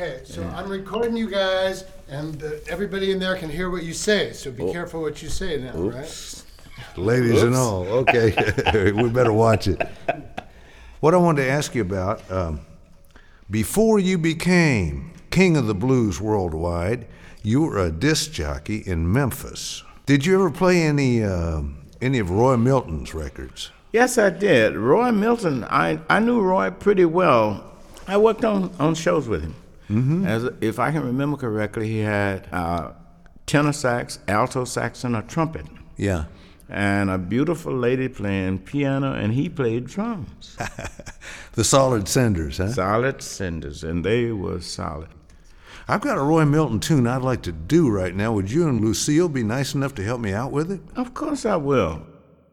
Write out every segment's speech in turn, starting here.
Okay, so I'm recording you guys, and everybody in there can hear what you say, so be careful what you say now, right? Ladies and all, okay, we better watch it. What I wanted to ask you about, before you became king of the blues worldwide, you were a disc jockey in Memphis. Did you ever play any of Roy Milton's records? Yes, I did. Roy Milton, I knew Roy pretty well. I worked on shows with him. Mm-hmm. If I can remember correctly, he had tenor sax, alto sax, and a trumpet. Yeah. And a beautiful lady playing piano, and he played drums. The Solid Cinders, huh? Solid Cinders, and they were solid. I've got a Roy Milton tune I'd like to do right now. Would you and Lucille be nice enough to help me out with it? Of course I will.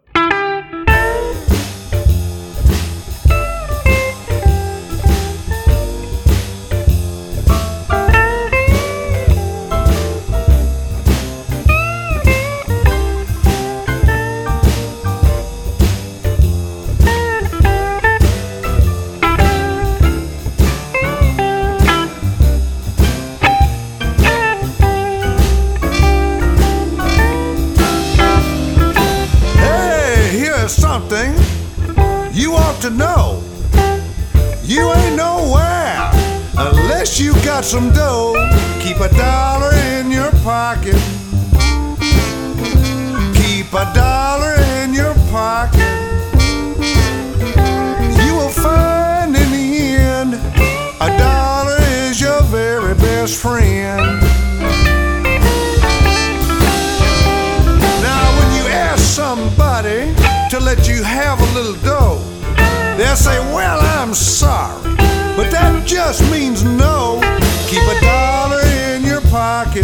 Something you ought to know. You ain't nowhere unless you got some dough. Keep a dollar in your pocket. Keep a dollar in your pocket. You will find in the end a dollar is your very best friend. Now when you ask somebody to let you have a little dough, they'll say, well, I'm sorry, but that just means no. Keep a dollar in your pocket.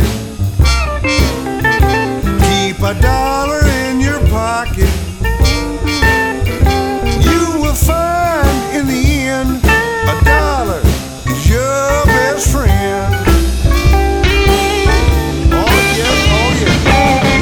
Keep a dollar in your pocket. You will find in the end a dollar is your best friend. Oh yeah, oh yeah.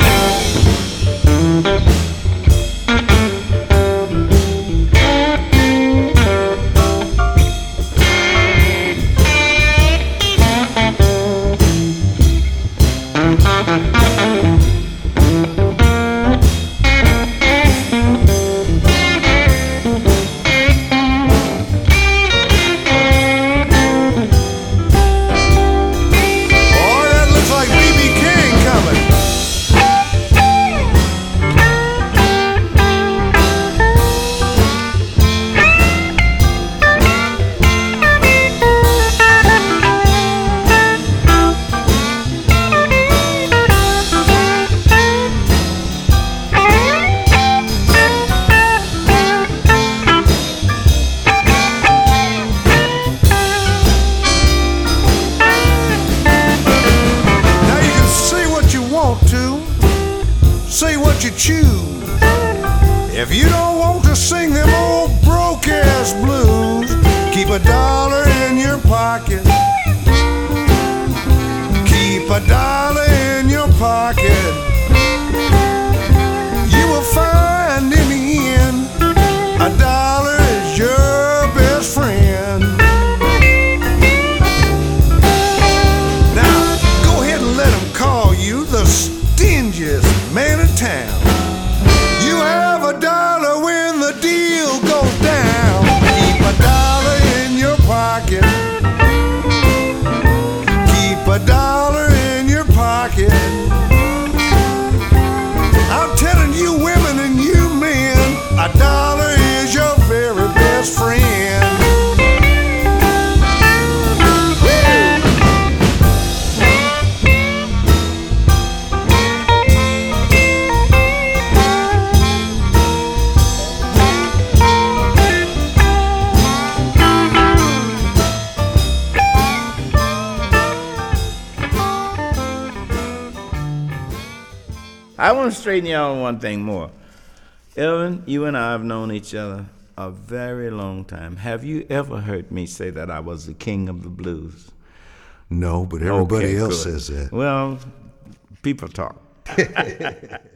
Say what you choose. If you don't want to sing them old broke-ass blues, keep a dollar in your pocket. Keep a dollar in your pocket. You will find in the end a dollar is your best friend. Now, go ahead and let them call you the stingiest man in town. You have a dollar when the deal goes down. Keep a dollar in your pocket. Keep a dollar in your pocket. I'm telling you women and you men, a dollar is your very best friend. I want to straighten you out on one thing more. Elvin, you and I have known each other a very long time. Have you ever heard me say that I was the king of the blues? No, but everybody else says that. Well, people talk.